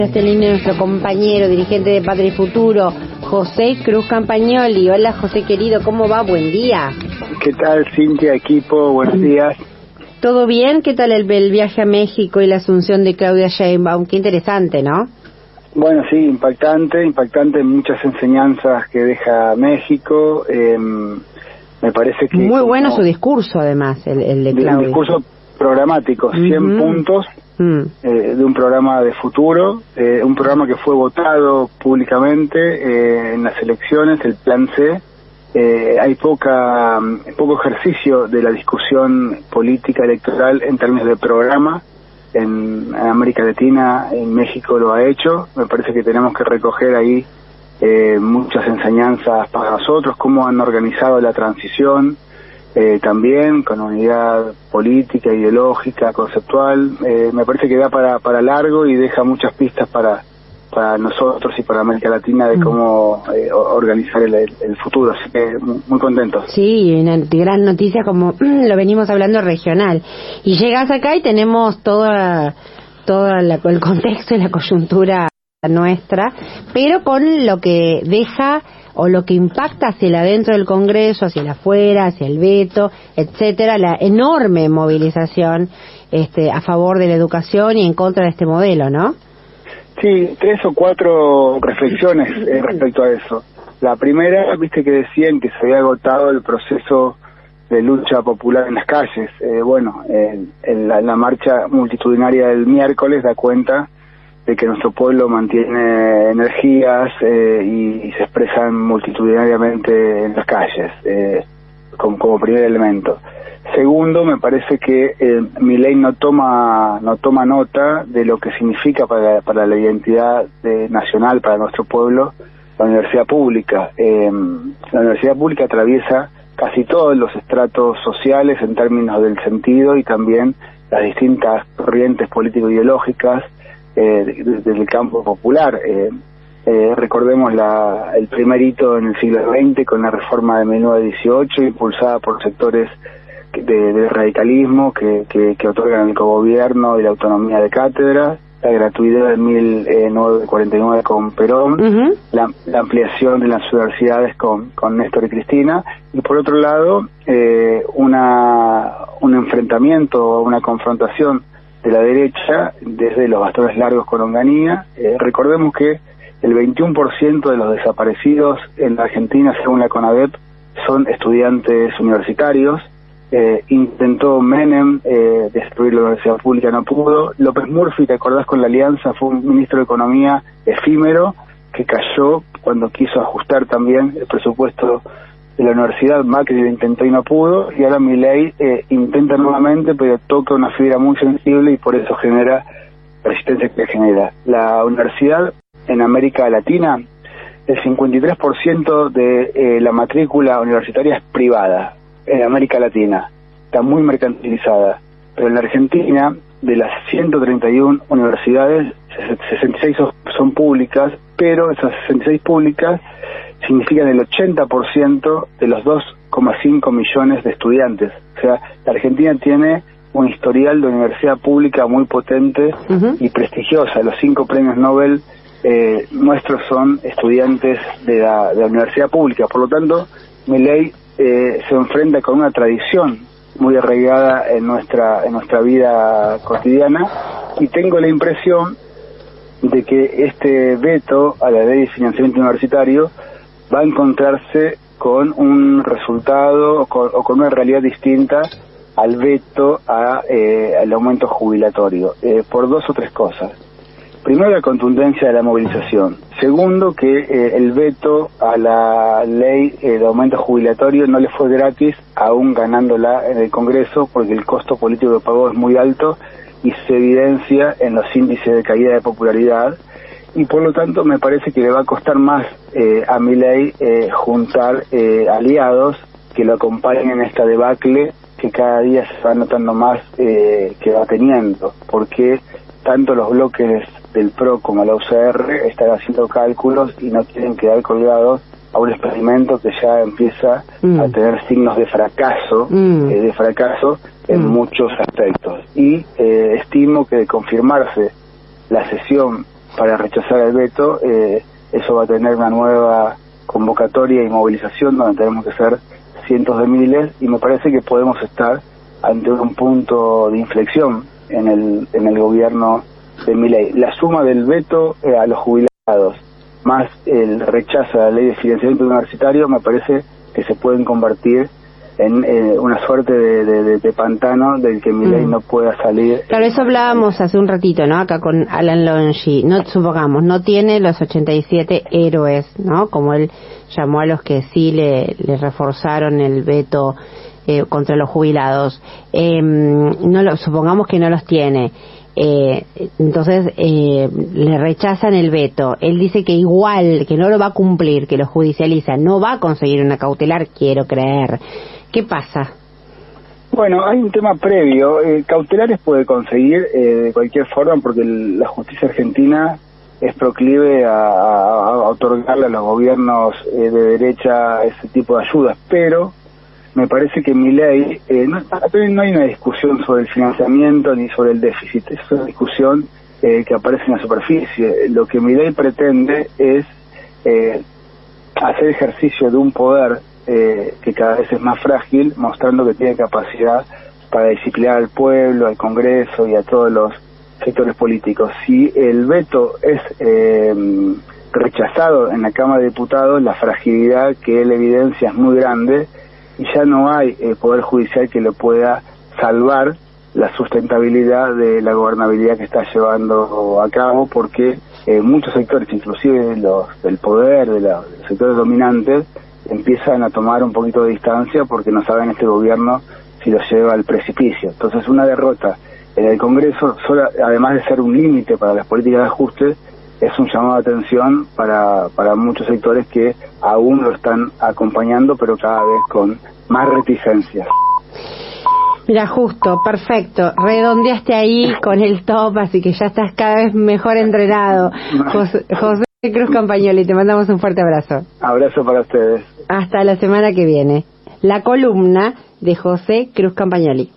Este línea nuestro compañero, dirigente de Patria y Futuro, José Cruz Campagnoli. Hola José querido, ¿cómo va? Buen día. ¿Qué tal, Cintia, equipo? Buenos días. ¿Todo bien? ¿Qué tal el viaje a México y la asunción de Claudia Sheinbaum? Qué interesante, ¿no? Bueno, sí, impactante, muchas enseñanzas que deja México. Me parece que... Muy bueno su discurso, además, el de Claudia. Un discurso programático, 100 puntos de un programa de futuro, un programa que fue votado públicamente en las elecciones, el Plan C. Hay poco ejercicio de la discusión política electoral en términos de programa. En América Latina, en México lo ha hecho. Me parece que tenemos que recoger ahí muchas enseñanzas para nosotros, cómo han organizado la transición, también con unidad política, ideológica, conceptual. Me parece que da para largo y deja muchas pistas para nosotros y para América Latina de cómo organizar el futuro, así que muy contentos. Sí, una gran noticia como lo venimos hablando regional. Y llegas acá y tenemos todo el contexto y la coyuntura nuestra, pero con lo que deja o lo que impacta hacia el adentro del Congreso, hacia el afuera, hacia el veto, etcétera, la enorme movilización a favor de la educación y en contra de este modelo, ¿no? Sí, 3 o 4 reflexiones respecto a eso. La primera, viste que decían que se había agotado el proceso de lucha popular en las calles. La marcha multitudinaria del miércoles da cuenta de que nuestro pueblo mantiene energías y se expresan multitudinariamente en las calles, como primer elemento. Segundo, me parece que Milei no toma nota de lo que significa para la identidad nacional, para nuestro pueblo, la universidad pública. La universidad pública atraviesa casi todos los estratos sociales en términos del sentido y también las distintas corrientes político-ideológicas del campo popular. Recordemos el primer hito en el siglo XX con la reforma de 1918, impulsada por sectores de radicalismo que otorgan el cogobierno y la autonomía de cátedra, la gratuidad de 1949 con Perón, la ampliación de las universidades con Néstor y Cristina, y por otro lado un enfrentamiento, una confrontación de la derecha desde los bastones largos con Onganía. Recordemos que el 21% de los desaparecidos en la Argentina, según la CONADEP, son estudiantes universitarios. Intentó Menem destruir la universidad pública, no pudo. López Murphy, ¿te acordás con la alianza? Fue un ministro de Economía efímero que cayó cuando quiso ajustar también el presupuesto de la universidad. Macri lo intentó y no pudo, y ahora Milei intenta nuevamente, pero toca una fibra muy sensible y por eso genera resistencia que genera. La universidad en América Latina, el 53% de la matrícula universitaria es privada. En América Latina está muy mercantilizada, pero en la Argentina, de las 131 universidades, 66 son públicas, pero esas 66 públicas significan el 80% de los 2,5 millones de estudiantes. O sea, la Argentina tiene un historial de universidad pública muy potente y prestigiosa. Los 5 premios Nobel nuestros son estudiantes de la universidad pública. Por lo tanto, Milei se enfrenta con una tradición muy arraigada en nuestra vida cotidiana, y tengo la impresión de que este veto a la ley de financiamiento universitario va a encontrarse con un resultado o con una realidad distinta al veto al aumento jubilatorio, por 2 o 3 cosas. Primero, la contundencia de la movilización. Segundo, que el veto a la ley de aumento jubilatorio no le fue gratis, aún ganándola en el Congreso, porque el costo político que pagó es muy alto y se evidencia en los índices de caída de popularidad. Y por lo tanto me parece que le va a costar más a Milei juntar aliados que lo acompañen en esta debacle que cada día se va notando más que va teniendo, porque tanto los bloques del PRO como la UCR están haciendo cálculos y no quieren quedar colgados a un experimento que ya empieza a tener signos de fracaso, en muchos aspectos. Y estimo que de confirmarse la cesión para rechazar el veto, eso va a tener una nueva convocatoria y movilización donde tenemos que ser cientos de miles, y me parece que podemos estar ante un punto de inflexión en el gobierno de Milei. La suma del veto a los jubilados más el rechazo a la ley de financiamiento universitario me parece que se pueden convertir en una suerte de pantano del que Milei no pueda salir. Claro, eso hablábamos hace un ratito, ¿no? Acá con Alan Longi. No, supongamos, no tiene los 87 héroes, ¿no? Como él llamó a los que sí le reforzaron el veto contra los jubilados. Supongamos que no los tiene. Entonces le rechazan el veto. Él dice que igual, que no lo va a cumplir, que lo judicializa, no va a conseguir una cautelar, quiero creer. ¿Qué pasa? Bueno, hay un tema previo. Cautelares puede conseguir de cualquier forma, porque la justicia argentina es proclive a otorgarle a los gobiernos de derecha ese tipo de ayudas, pero me parece que Milei, no hay una discusión sobre el financiamiento ni sobre el déficit, es una discusión que aparece en la superficie. Lo que Milei pretende es hacer ejercicio de un poder que cada vez es más frágil, mostrando que tiene capacidad para disciplinar al pueblo, al Congreso y a todos los sectores políticos. Si el veto es rechazado en la Cámara de Diputados, la fragilidad que él evidencia es muy grande, y ya no hay poder judicial que lo pueda salvar la sustentabilidad de la gobernabilidad que está llevando a cabo, porque muchos sectores, inclusive los del poder, de los sectores dominantes, empiezan a tomar un poquito de distancia porque no saben este gobierno si lo lleva al precipicio. Entonces, una derrota en el Congreso, además de ser un límite para las políticas de ajuste, es un llamado de atención para muchos sectores que aún lo están acompañando, pero cada vez con más reticencias. Mira, justo, perfecto. Redondeaste ahí con el top, así que ya estás cada vez mejor entrenado. José Cruz Campagnoli, te mandamos un fuerte abrazo. Abrazo para ustedes. Hasta la semana que viene. La columna de José Cruz Campagnoli.